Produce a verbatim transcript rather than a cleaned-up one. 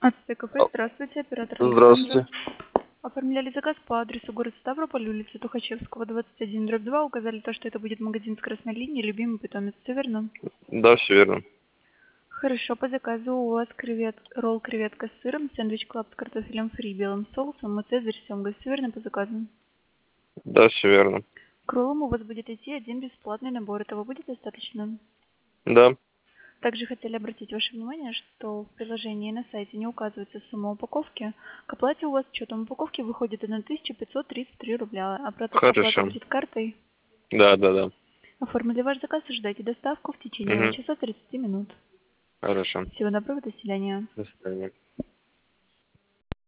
Ацтек кафе, А, здравствуйте, оператор Александра. Здравствуйте. Оформляли заказ по адресу город Ставрополь, улица Тухачевского, двадцать один, дробь два. Указали то, что это будет магазин с красной линией, любимый питомец, все верно? Да, все верно. Хорошо, по заказу у вас кревет, ролл креветка с сыром, сэндвич клаб с картофелем фри, белым соусом и цезарь с семгой, все верно по заказу? Да, все верно. К роллам у вас будет идти один бесплатный набор, этого будет достаточно? Да. Также хотели обратить ваше внимание, что в приложении на сайте не указывается сумма упаковки. К оплате у вас с учетом упаковки выходит одна тысяча пятьсот тридцать три рубля. Оплата, оплата Хорошо. будет картой. Да, да, да. Оформили ваш заказ и ждайте доставку в течение Угу. часа тридцати минут. Хорошо. Всего доброго, до свидания. До свидания.